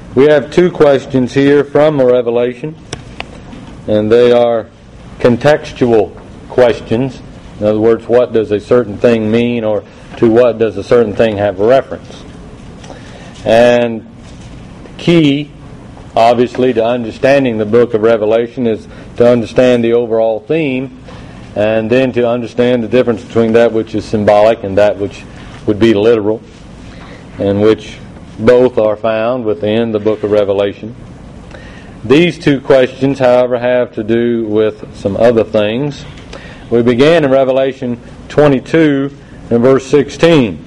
We have two questions here from Revelation, and they are contextual questions. In other words, what does a certain thing mean, or to what does a certain thing have a reference? And key, obviously, to understanding the book of Revelation is to understand the overall theme, and then to understand the difference between that which is symbolic and that which would be literal, and which both are found within the book of Revelation. These two questions, however, have to do with some other things. We begin in Revelation 22 and verse 16.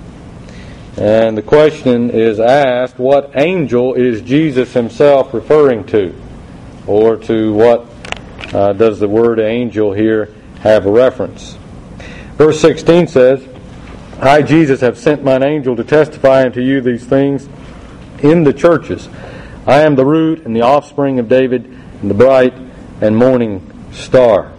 And the question is asked, what angel is Jesus himself referring to? Or to what does the word angel here have a reference? Verse 16 says, I, Jesus, have sent mine angel to testify unto you these things in the churches. I am the root and the offspring of David and the bright and morning star.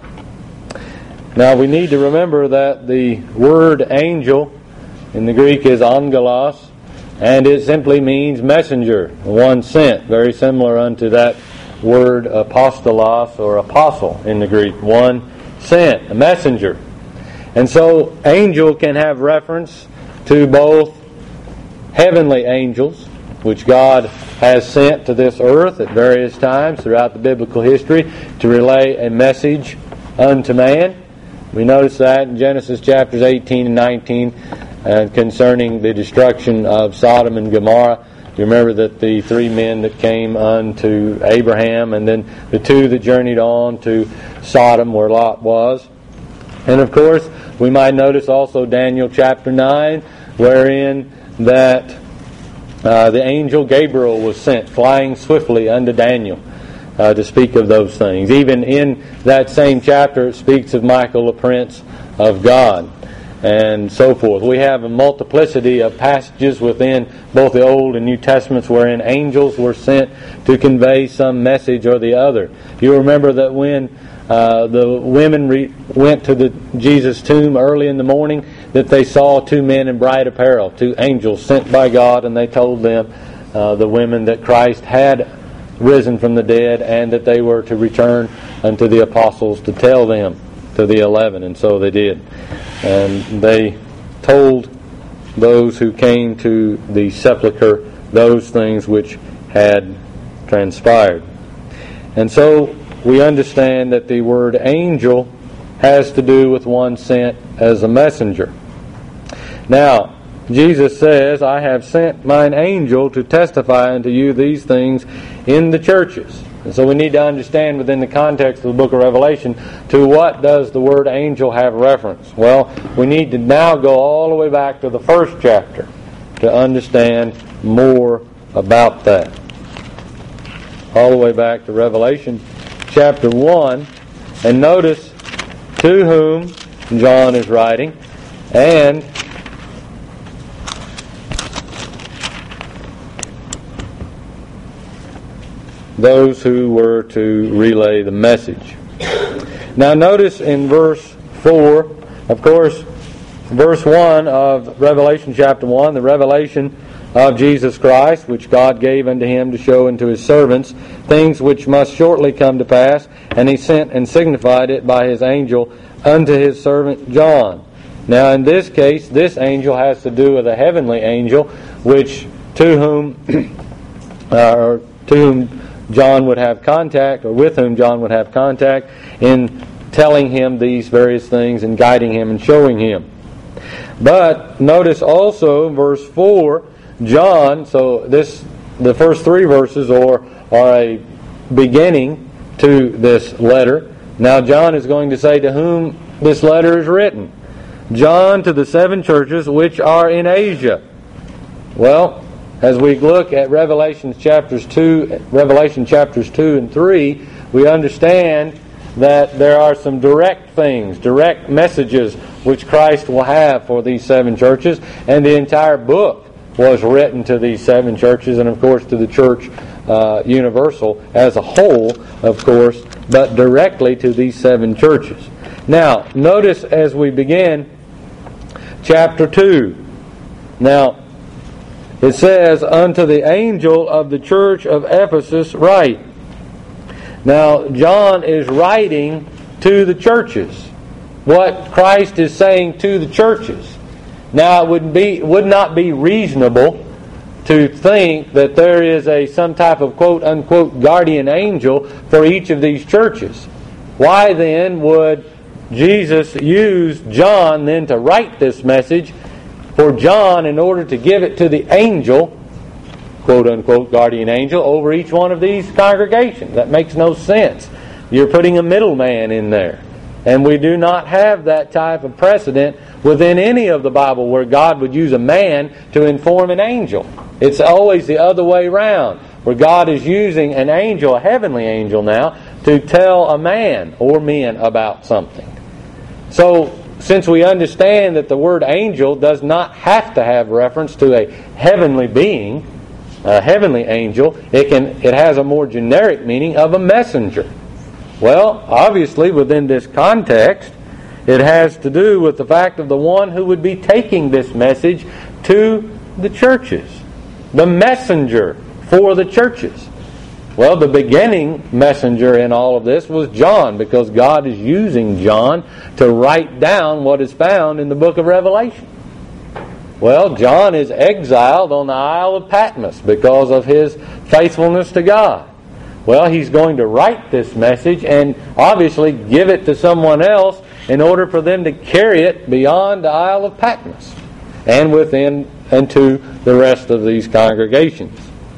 Now we need to remember that the word angel in the Greek is angelos, and it simply means messenger, one sent, very similar unto that word apostolos or apostle in the Greek, one sent, a messenger. And so angel can have reference to both heavenly angels, which God has sent to this earth at various times throughout the biblical history to relay a message unto man. We notice that in Genesis chapters 18 and 19 concerning the destruction of Sodom and Gomorrah. You remember that the three men that came unto Abraham, and then the two that journeyed on to Sodom where Lot was. And of course, we might notice also Daniel chapter 9, wherein that the angel Gabriel was sent flying swiftly unto Daniel to speak of those things. Even in that same chapter, it speaks of Michael, the prince of God, and so forth. We have a multiplicity of passages within both the Old and New Testaments wherein angels were sent to convey some message or the other. You remember that when the women went to the Jesus tomb early in the morning, that they saw two men in bright apparel, two angels sent by God, and they told them, the women, that Christ had risen from the dead, and that they were to return unto the apostles to tell them, to the 11, and so they did. And they told those who came to the sepulchre those things which had transpired. And so we understand that the word angel has to do with one sent as a messenger. Now, Jesus says, I have sent mine angel to testify unto you these things in the churches. And so we need to understand within the context of the book of Revelation, to what does the word angel have reference? Well, we need to now go all the way back to the first chapter to understand more about that. All the way back to Revelation chapter 1, and notice to whom John is writing, and those who were to relay the message. Now notice in verse 4, of course, verse 1 of Revelation chapter 1, the revelation of Jesus Christ, which God gave unto him to show unto his servants things which must shortly come to pass, and he sent and signified it by his angel unto his servant John. Now in this case, this angel has to do with a heavenly angel, which to whom John would have contact, or with whom John would have contact in telling him these various things and guiding him and showing him. But notice also verse 4, John, so the first three verses are a beginning to this letter. Now John is going to say to whom this letter is written. John, to the seven churches which are in Asia. Well, as we look at Revelation chapters 2 and 3, we understand that there are some direct things, direct messages which Christ will have for these seven churches, and the entire book was written to these seven churches, and of course to the church universal as a whole, of course, but directly to these seven churches. Now, notice as we begin chapter 2. Now, It says, unto the angel of the church of Ephesus write. Now, John is writing to the churches what Christ is saying to the churches. Now, it would not be reasonable to think that there is some type of quote-unquote guardian angel for each of these churches. Why then would Jesus use John then to write this message for John in order to give it to the angel, quote-unquote guardian angel, over each one of these congregations? That makes no sense. You're putting a middleman in there. And we do not have that type of precedent within any of the Bible where God would use a man to inform an angel. It's always the other way around, where God is using an angel, a heavenly angel now, to tell a man or men about something. So, since we understand that the word angel does not have to have reference to a heavenly being, a heavenly angel, it has a more generic meaning of a messenger. Well, obviously within this context, it has to do with the fact of the one who would be taking this message to the churches. The messenger for the churches. Well, the beginning messenger in all of this was John, because God is using John to write down what is found in the book of Revelation. Well, John is exiled on the Isle of Patmos because of his faithfulness to God. Well, he's going to write this message and obviously give it to someone else in order for them to carry it beyond the Isle of Patmos and within and to the rest of these congregations.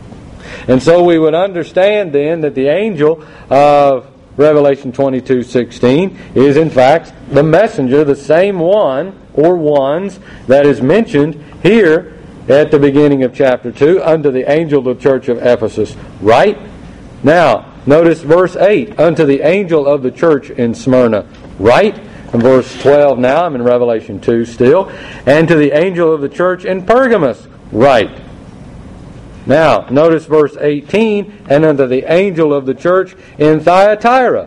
And so we would understand then that the angel of Revelation 22:16 is in fact the messenger, the same one or ones that is mentioned here at the beginning of chapter 2, unto the angel of the church of Ephesus write. Now, notice verse 8, unto the angel of the church in Smyrna write. And verse 12 now, I'm in Revelation 2 still. And to the angel of the church in Pergamos write. Now, notice verse 18, and unto the angel of the church in Thyatira.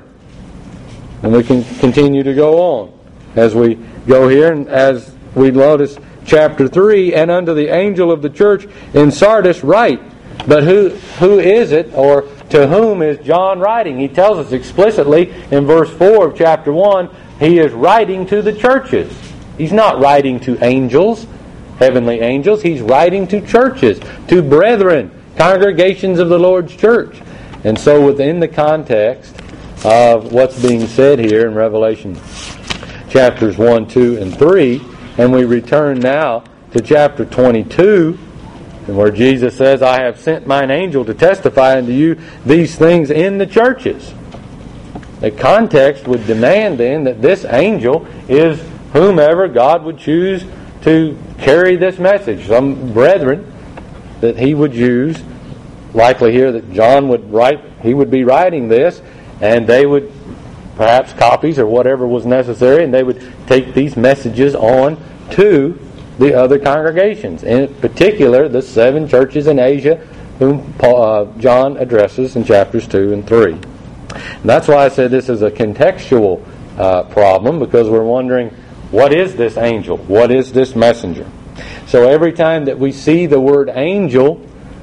And we can continue to go on as we go here, and as we notice chapter 3, and unto the angel of the church in Sardis write. But who is it, or to whom is John writing? He tells us explicitly in verse 4 of chapter 1, he is writing to the churches. He's not writing to angels, heavenly angels. He's writing to churches, to brethren, congregations of the Lord's church. And so within the context of what's being said here in Revelation chapters 1, 2, and 3, and we return now to chapter 22, and where Jesus says, I have sent mine angel to testify unto you these things in the churches. The context would demand then that this angel is whomever God would choose to carry this message. Some brethren that he would use, likely here that John would write, he would be writing this, and they would perhaps copies or whatever was necessary, and they would take these messages on to the other congregations, in particular the 7 churches in Asia whom John addresses in chapters 2 and 3. And that's why I said this is a contextual problem, because we're wondering, what is this angel? What is this messenger? So every time that we see the word angel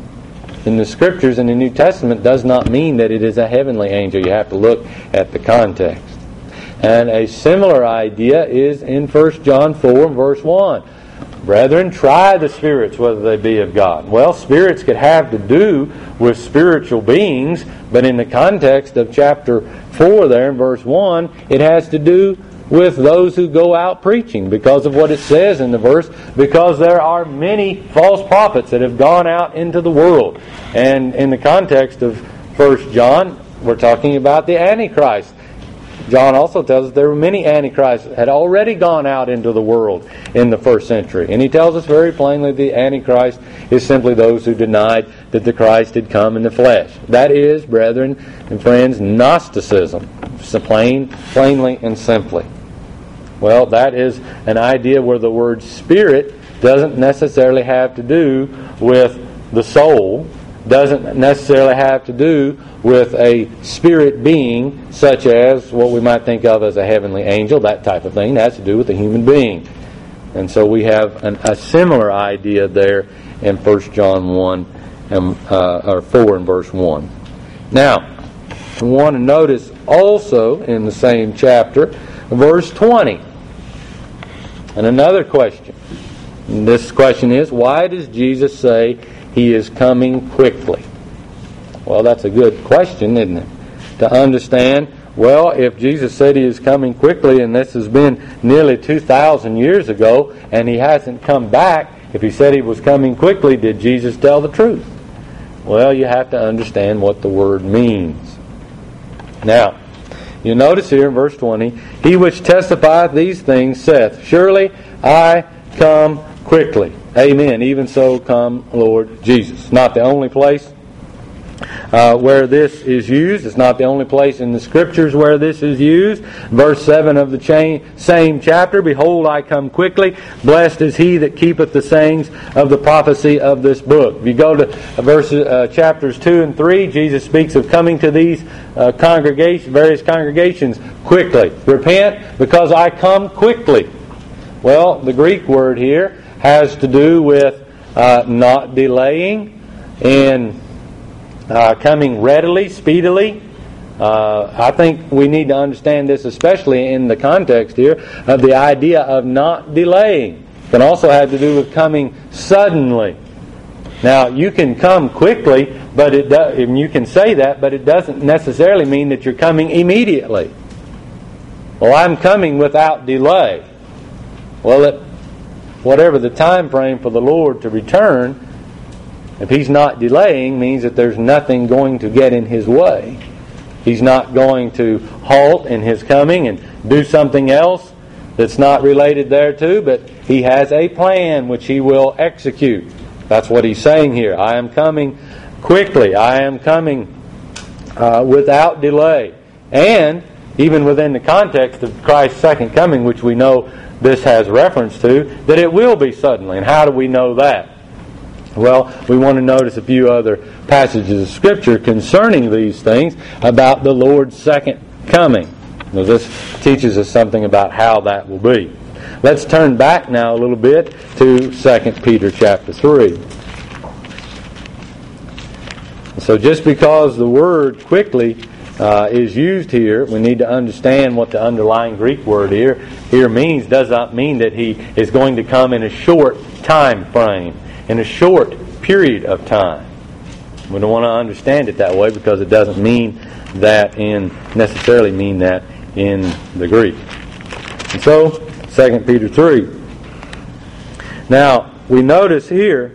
in the Scriptures in the New Testament does not mean that it is a heavenly angel. You have to look at the context. And a similar idea is in 1 John 4 verse 1. Brethren, try the spirits whether they be of God. Well, spirits could have to do with spiritual beings, but in the context of chapter 4 there in verse 1, it has to do with those who go out preaching, because of what it says in the verse, because there are many false prophets that have gone out into the world. And in the context of 1 John, we're talking about the Antichrist. John also tells us there were many antichrists that had already gone out into the world in the first century. And he tells us very plainly the Antichrist is simply those who denied that the Christ had come in the flesh. That is, brethren and friends, Gnosticism. So plainly and simply. Well, that is an idea where the word spirit doesn't necessarily have to do with the soul, doesn't necessarily have to do with a spirit being such as what we might think of as a heavenly angel, that type of thing. It has to do with a human being. And so we have a similar idea there in 1 John 1 or 4 and verse 1. Now, we want to notice also in the same chapter, verse 20. And another question. And this question is, why does Jesus say He is coming quickly? Well, that's a good question, isn't it? To understand, well, if Jesus said He is coming quickly, and this has been nearly 2,000 years ago, and He hasn't come back, if He said He was coming quickly, did Jesus tell the truth? Well, you have to understand what the word means. Now, you notice here in verse 20, He which testifieth these things saith, Surely I come quickly. Amen. Even so come, Lord Jesus. Not the only place where this is used. It's not the only place in the Scriptures where this is used. Verse 7 of the same chapter, Behold, I come quickly. Blessed is he that keepeth the sayings of the prophecy of this book. If you go to chapters 2 and 3, Jesus speaks of coming to these various congregations quickly. Repent, because I come quickly. Well, the Greek word here has to do with not delaying and coming readily, speedily. I think we need to understand this, especially in the context here of the idea of not delaying. It can also have to do with coming suddenly. Now, you can come quickly, and you can say that, but it doesn't necessarily mean that you're coming immediately. Well, I'm coming without delay. Well, whatever the time frame for the Lord to return, if He's not delaying, means that there's nothing going to get in His way. He's not going to halt in His coming and do something else that's not related thereto, but He has a plan which He will execute. That's what He's saying here. I am coming quickly. I am coming without delay. And even within the context of Christ's second coming, which we know this has reference to, that it will be suddenly. And how do we know that? Well, we want to notice a few other passages of Scripture concerning these things about the Lord's second coming. Now, this teaches us something about how that will be. Let's turn back now a little bit to 2 Peter chapter 3. So just because the word quickly is used here, we need to understand what the underlying Greek word here means. Does not mean that He is going to come in a short time frame, in a short period of time. We don't want to understand it that way because it doesn't mean that necessarily mean that in the Greek. And so, 2 Peter 3. Now, we notice here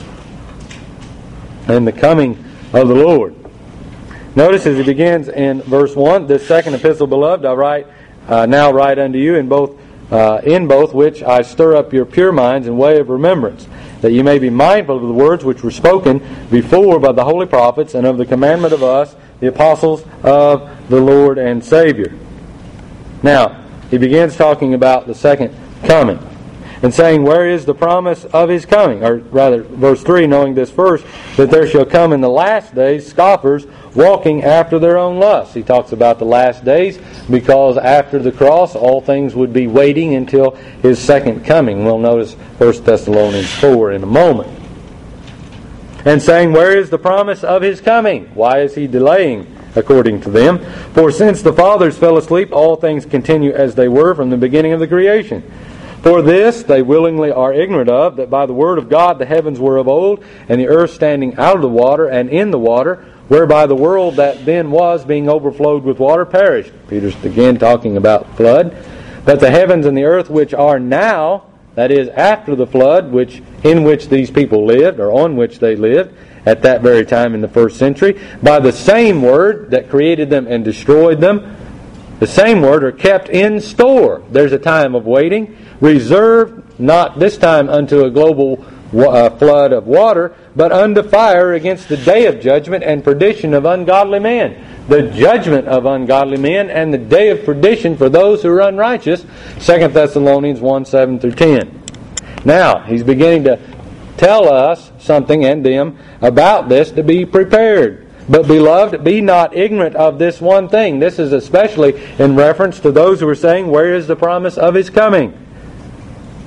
in the coming of the Lord. Notice as he begins in verse 1, This second epistle, beloved, I now write unto you in both which I stir up your pure minds in way of remembrance, that you may be mindful of the words which were spoken before by the holy prophets, and of the commandment of us, the apostles of the Lord and Savior. Now, he begins talking about the second coming, and saying, Where is the promise of His coming? Or rather, verse 3, knowing this first, that there shall come in the last days scoffers, walking after their own lusts. He talks about the last days because after the cross, all things would be waiting until His second coming. We'll notice 1 Thessalonians 4 in a moment. And saying, Where is the promise of His coming? Why is He delaying, according to them? For since the fathers fell asleep, all things continue as they were from the beginning of the creation. For this they willingly are ignorant of, that by the word of God the heavens were of old, and the earth standing out of the water and in the water, whereby the world that then was, being overflowed with water, perished. Peter's again talking about flood. But the heavens and the earth which are now, that is, after the flood, in which these people lived, or on which they lived, at that very time in the first century, by the same word that created them and destroyed them, the same word are kept in store. There's a time of waiting, reserved not this time unto a global flood of water, but unto fire against the day of judgment and perdition of ungodly men. The judgment of ungodly men and the day of perdition for those who are unrighteous. 2 Thessalonians 1:7-10. Now, he's beginning to tell us something and them about this to be prepared. But beloved, be not ignorant of this one thing. This is especially in reference to those who are saying, Where is the promise of His coming?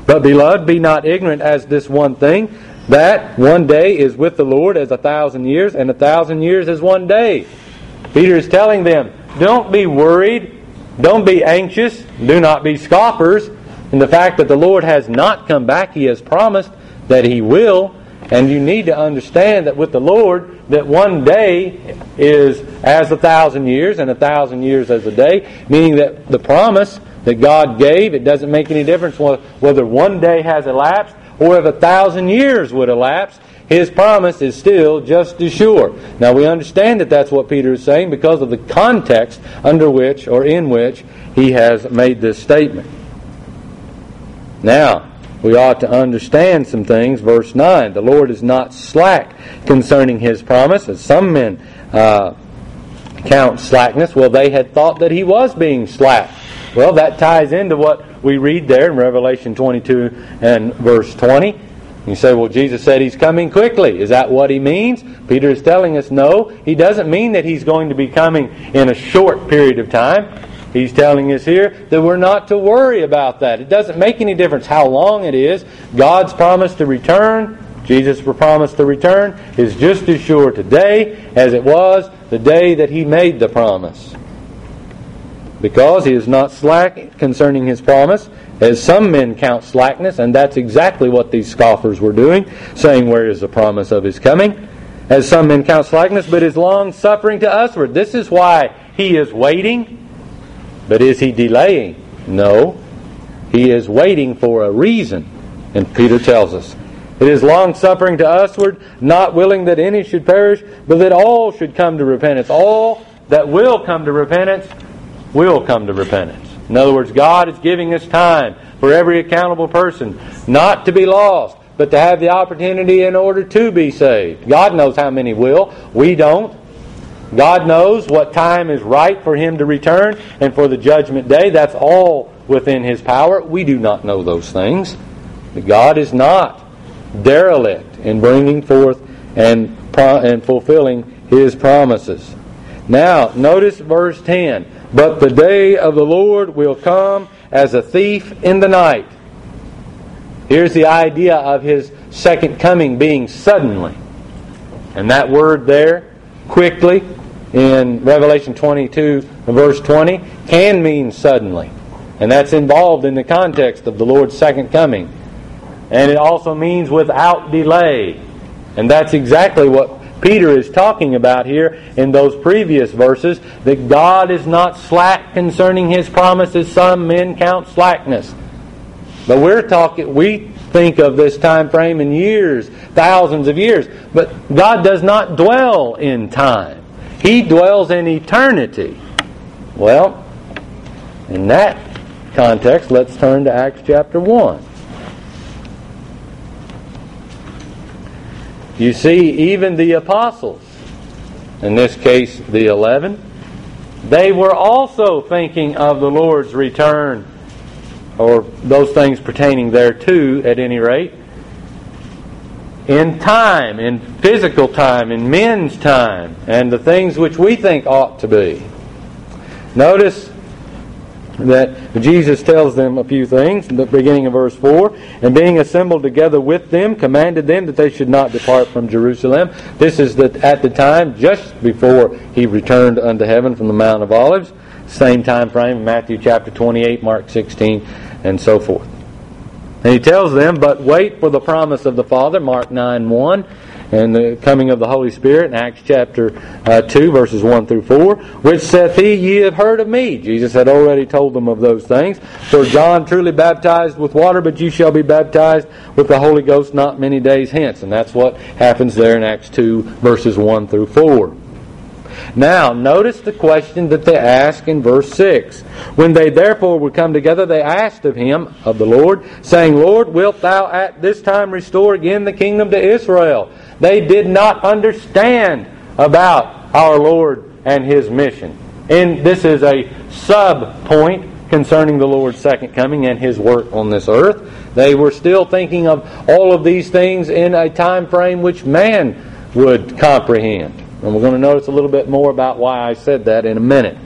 But, beloved, be not ignorant as this one thing, that one day is with the Lord as 1,000 years, and 1,000 years as one day. Peter is telling them, don't be worried, don't be anxious, do not be scoffers in the fact that the Lord has not come back. He has promised that He will, and you need to understand that with the Lord, that one day is as 1,000 years, and 1,000 years as a day, meaning that the promise that God gave, it doesn't make any difference whether one day has elapsed or if 1,000 years would elapse. His promise is still just as sure. Now we understand that that's what Peter is saying because of the context under which or in which he has made this statement. Now, we ought to understand some things. Verse 9, the Lord is not slack concerning His promise, as some men count slackness. Well, they had thought that He was being slack. Well, that ties into what we read there in Revelation 22 and verse 20. You say, well, Jesus said He's coming quickly. Is that what He means? Peter is telling us, no, He doesn't mean that He's going to be coming in a short period of time. He's telling us here that we're not to worry about that. It doesn't make any difference how long it is. God's promise to return, Jesus' promise to return, is just as sure today as it was the day that He made the promise. Because He is not slack concerning His promise, as some men count slackness, and that's exactly what these scoffers were doing, saying, where is the promise of His coming? As some men count slackness, but is long-suffering to usward. This is why He is waiting. But is He delaying? No. He is waiting for a reason. And Peter tells us, it is long-suffering to usward, not willing that any should perish, but that all should come to repentance. All that will come to repentance will come to repentance. In other words, God is giving us time for every accountable person not to be lost, but to have the opportunity in order to be saved. God knows how many will. We don't. God knows what time is right for Him to return and for the judgment day. That's all within His power. We do not know those things. But God is not derelict in bringing forth and fulfilling His promises. Now, notice verse 10. But the day of the Lord will come as a thief in the night. Here's the idea of His second coming being suddenly. And that word there, quickly, in Revelation 22 verse 20, can mean suddenly. And that's involved in the context of the Lord's second coming. And it also means without delay. And that's exactly what Peter is talking about here in those previous verses, that God is not slack concerning His promises. Some men count slackness. But we think of this time frame in years, thousands of years. But God does not dwell in time. He dwells in eternity. Well, in that context, let's turn to Acts chapter 1. You see, even the apostles, in this case the 11, they were also thinking of the Lord's return, or those things pertaining thereto at any rate, in time, in physical time, in men's time, and the things which we think ought to be. Notice that Jesus tells them a few things in the beginning of verse 4. And being assembled together with them, commanded them that they should not depart from Jerusalem. This is at the time just before He returned unto heaven from the Mount of Olives. Same time frame in Matthew chapter 28, Mark 16, and so forth. And He tells them, but wait for the promise of the Father, Mark 9:1, and the coming of the Holy Spirit in Acts chapter 2, verses 1 through 4, which saith He, ye have heard of me. Jesus had already told them of those things. For John truly baptized with water, but you shall be baptized with the Holy Ghost not many days hence. And that's what happens there in Acts 2, verses 1 through 4. Now, notice the question that they ask in verse 6. When they therefore were come together, they asked of Him, of the Lord, saying, Lord, wilt Thou at this time restore again the kingdom to Israel? They did not understand about our Lord and His mission. And this is a sub-point concerning the Lord's second coming and His work on this earth. They were still thinking of all of these things in a time frame which man would comprehend. And we're going to notice a little bit more about why I said that in a minute.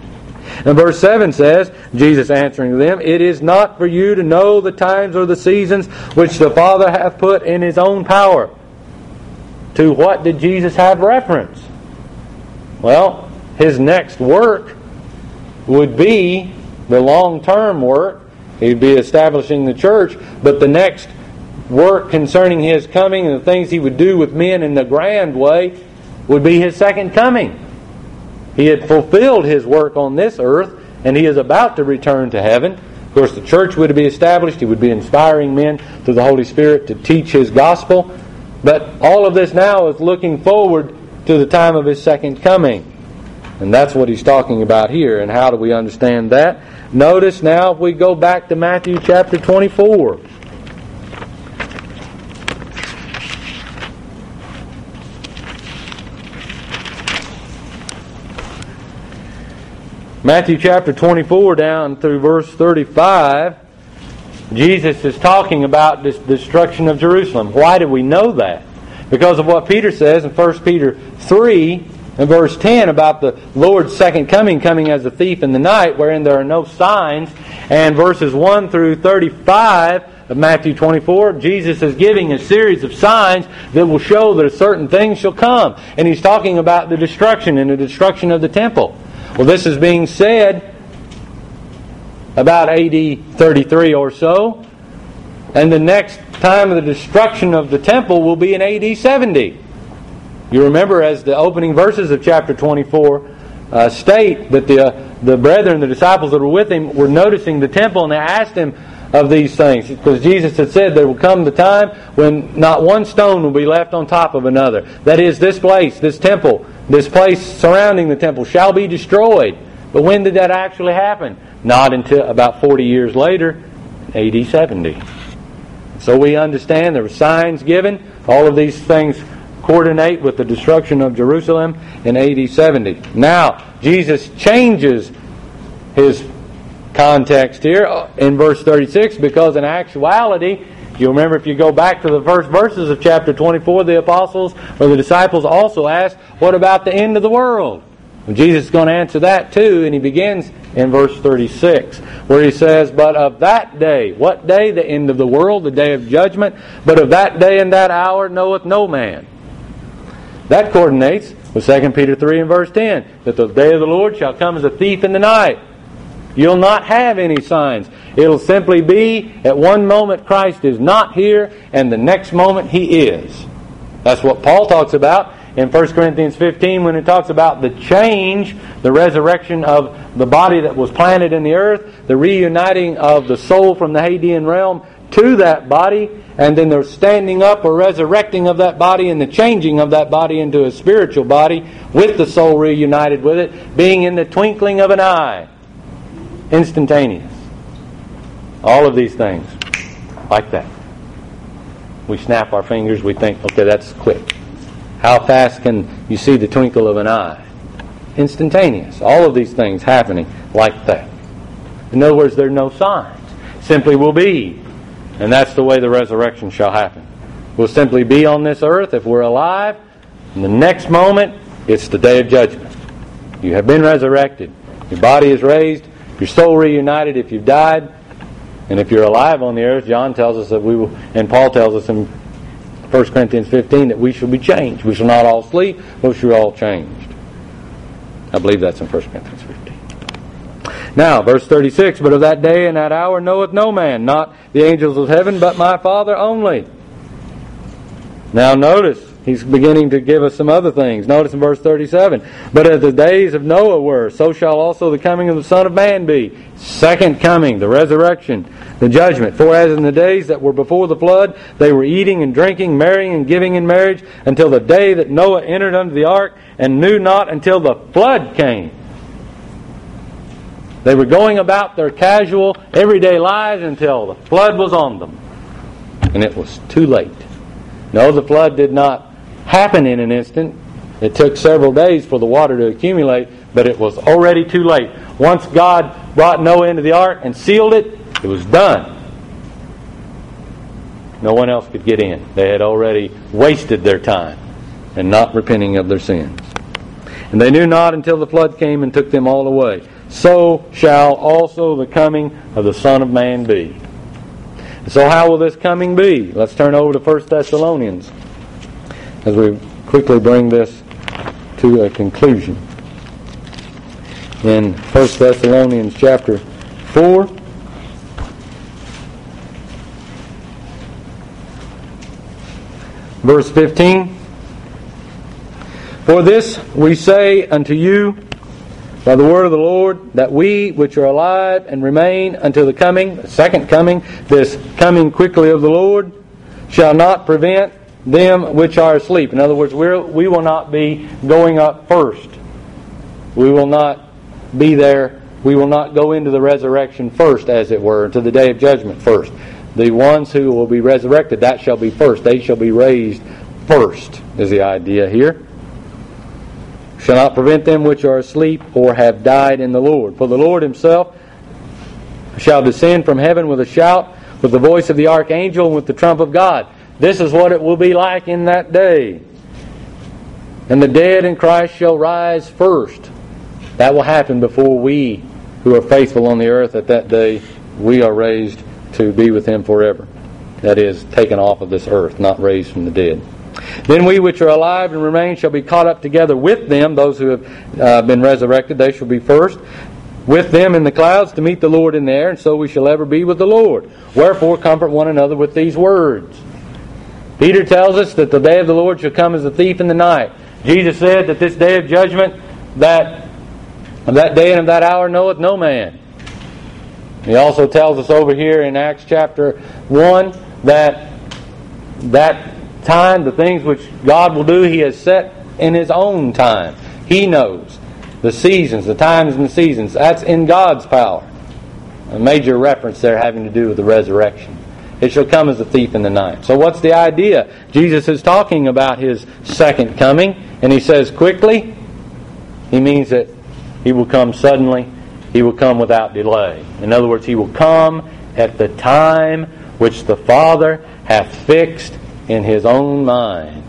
And verse 7 says, Jesus answering them, "It is not for you to know the times or the seasons which the Father hath put in His own power." To what did Jesus have reference? Well, His next work would be the long-term work. He'd be establishing the church, but the next work concerning His coming and the things He would do with men in the grand way would be His second coming. He had fulfilled His work on this earth, and He is about to return to heaven. Of course, the church would be established. He would be inspiring men through the Holy Spirit to teach His gospel. But all of this now is looking forward to the time of His second coming. And that's what He's talking about here. And how do we understand that? Notice now, if we go back to Matthew chapter 24. Matthew chapter 24 down through verse 35, Jesus is talking about this destruction of Jerusalem. Why do we know that? Because of what Peter says in 1 Peter 3 and verse 10 about the Lord's second coming as a thief in the night, wherein there are no signs. And verses 1 through 35 of Matthew 24, Jesus is giving a series of signs that will show that certain things shall come. And He's talking about the destruction and the destruction of the temple. Well, this is being said about AD 33 or so, and the next time of the destruction of the temple will be in AD 70. You remember, as the opening verses of chapter 24 state, that the brethren, the disciples that were with Him, were noticing the temple, and they asked Him of these things, because Jesus had said there will come the time when not one stone will be left on top of another. That is, this place, this temple, this place surrounding the temple shall be destroyed. But when did that actually happen? Not until about 40 years later, AD 70. So we understand there were signs given. All of these things coordinate with the destruction of Jerusalem in AD 70. Now, Jesus changes His context here in verse 36, because in actuality, you remember, if you go back to the first verses of chapter 24, the apostles or the disciples also asked, what about the end of the world? Well, Jesus is going to answer that too, and He begins in verse 36, where He says, "But of that day," what day? The end of the world, the day of judgment. "But of that day and that hour knoweth no man." That coordinates with 2 Peter 3 and verse 10, that the day of the Lord shall come as a thief in the night. You'll not have any signs. It'll simply be, at one moment Christ is not here, and the next moment He is. That's what Paul talks about in 1 Corinthians 15 when it talks about the change, the resurrection of the body that was planted in the earth, the reuniting of the soul from the Hadean realm to that body, and then the standing up or resurrecting of that body and the changing of that body into a spiritual body with the soul reunited with it, being in the twinkling of an eye. Instantaneous. All of these things, like that. We snap our fingers, we think, okay, that's quick. How fast can you see the twinkle of an eye? Instantaneous. All of these things happening like that. In other words, there are no signs. Simply will be. And that's the way the resurrection shall happen. We'll simply be on this earth if we're alive. In the next moment, it's the day of judgment. You have been resurrected. Your body is raised. Your soul reunited if you've died. And if you're alive on the earth, John tells us that we will, and Paul tells us in 1 Corinthians 15 that we shall be changed. We shall not all sleep, but we shall all changed. I believe that's in 1 Corinthians 15. Now, verse 36, "But of that day and that hour knoweth no man, not the angels of heaven, but my Father only." Now notice, he's beginning to give us some other things. Notice in verse 37, "But as the days of Noah were, so shall also the coming of the Son of Man be." Second coming, the resurrection, the judgment. "For as in the days that were before the flood, they were eating and drinking, marrying and giving in marriage, until the day that Noah entered unto the ark, and knew not until the flood came." They were going about their casual, everyday lives until the flood was on them. And it was too late. No, the flood did not happen in an instant. It took several days for the water to accumulate, but it was already too late. Once God brought Noah into the ark and sealed it, it was done. No one else could get in. They had already wasted their time and not repenting of their sins. "And they knew not until the flood came and took them all away. so shall also the coming of the Son of Man be. So how will this coming be? Let's turn over to 1 Thessalonians as we quickly bring this to a conclusion. In 1 Thessalonians chapter 4, verse 15, For this we say unto you by the word of the Lord, that we which are alive and remain until the second coming, this coming quickly of the Lord, shall not prevent them which are asleep. In other words, we will not be going up first. We will not be there. We will not go into the resurrection first, as it were, to the day of judgment first. The ones who will be resurrected, that shall be first. They shall be raised first, is the idea here. Shall not prevent them which are asleep or have died in the Lord. For the Lord himself shall descend from heaven with a shout, with the voice of the archangel, and with the trump of God. This is what it will be like in that day. And the dead in Christ shall rise first. That will happen before we, who are faithful on the earth at that day, we are raised to be with him forever. That is, taken off of this earth, not raised from the dead. Then we which are alive and remain shall be caught up together with them, those who have been resurrected, they shall be first, with them in the clouds to meet the Lord in the air, and so we shall ever be with the Lord. Wherefore comfort one another with these words. Peter tells us that the day of the Lord shall come as a thief in the night. Jesus said that this day of judgment, that of that day and of that hour knoweth no man. He also tells us over here in Acts chapter 1 that time, the things which God will do, He has set in His own time. He knows the seasons, the times and the seasons. That's in God's power. A major reference there having to do with the resurrection. It shall come as a thief in the night. So what's the idea? Jesus is talking about His second coming, and He says quickly. He means that He will come suddenly. He will come without delay. In other words, He will come at the time which the Father hath fixed in His own mind,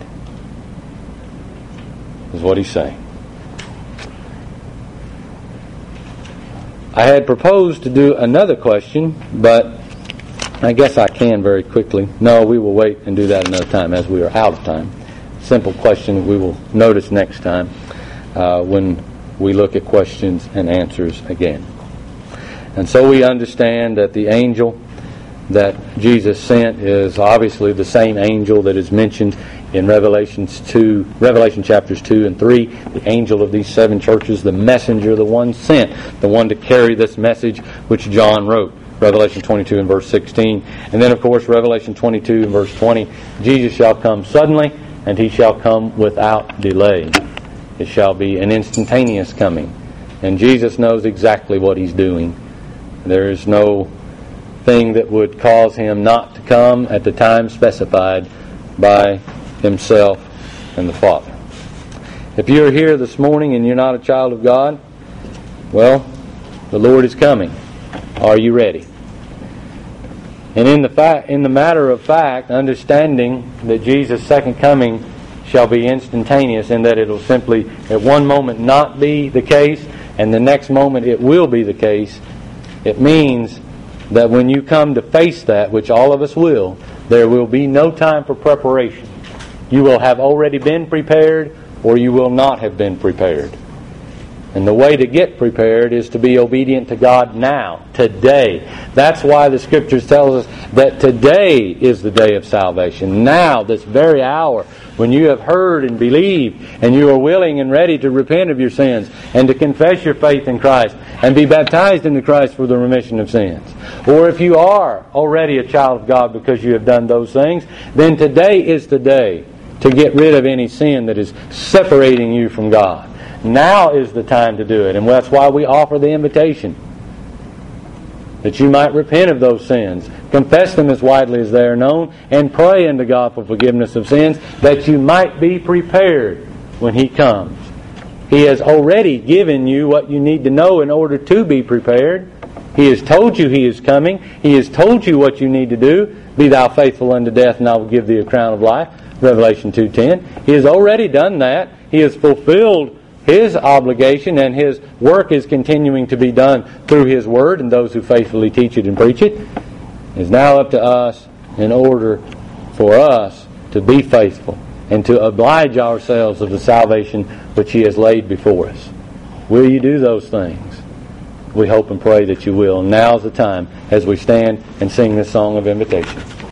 is what He's saying. I had proposed to do another question, but I guess I can very quickly. No, we will wait and do that another time as we are out of time. Simple question we will notice next time when we look at questions and answers again. And so we understand that the angel that Jesus sent is obviously the same angel that is mentioned in Revelation chapters 2 and 3, the angel of these seven churches, the messenger, the one sent, the one to carry this message which John wrote. Revelation 22 and verse 16. And then, of course, Revelation 22 and verse 20, Jesus shall come suddenly, and He shall come without delay. It shall be an instantaneous coming. And Jesus knows exactly what He's doing. There is no thing that would cause Him not to come at the time specified by Himself and the Father. If you're here this morning and you're not a child of God, well, the Lord is coming. Are you ready? And in the matter of fact, understanding that Jesus' second coming shall be instantaneous, in that it will simply at one moment not be the case, and the next moment it will be the case, it means that when you come to face that, which all of us will, there will be no time for preparation. You will have already been prepared, or you will not have been prepared. And the way to get prepared is to be obedient to God now, today. That's why the Scriptures tells us that today is the day of salvation. Now, this very hour, when you have heard and believed, and you are willing and ready to repent of your sins, and to confess your faith in Christ, and be baptized into Christ for the remission of sins. Or if you are already a child of God because you have done those things, then today is the day to get rid of any sin that is separating you from God. Now is the time to do it. And that's why we offer the invitation. That you might repent of those sins, confess them as widely as they are known, and pray unto God for forgiveness of sins, that you might be prepared when He comes. He has already given you what you need to know in order to be prepared. He has told you He is coming. He has told you what you need to do. Be thou faithful unto death, and I will give thee a crown of life. Revelation 2:10. He has already done that. He has fulfilled His obligation and His work is continuing to be done through His Word and those who faithfully teach it and preach it. It is now up to us in order for us to be faithful and to oblige ourselves of the salvation which He has laid before us. Will you do those things? We hope and pray that you will. And now's the time as we stand and sing this song of invitation.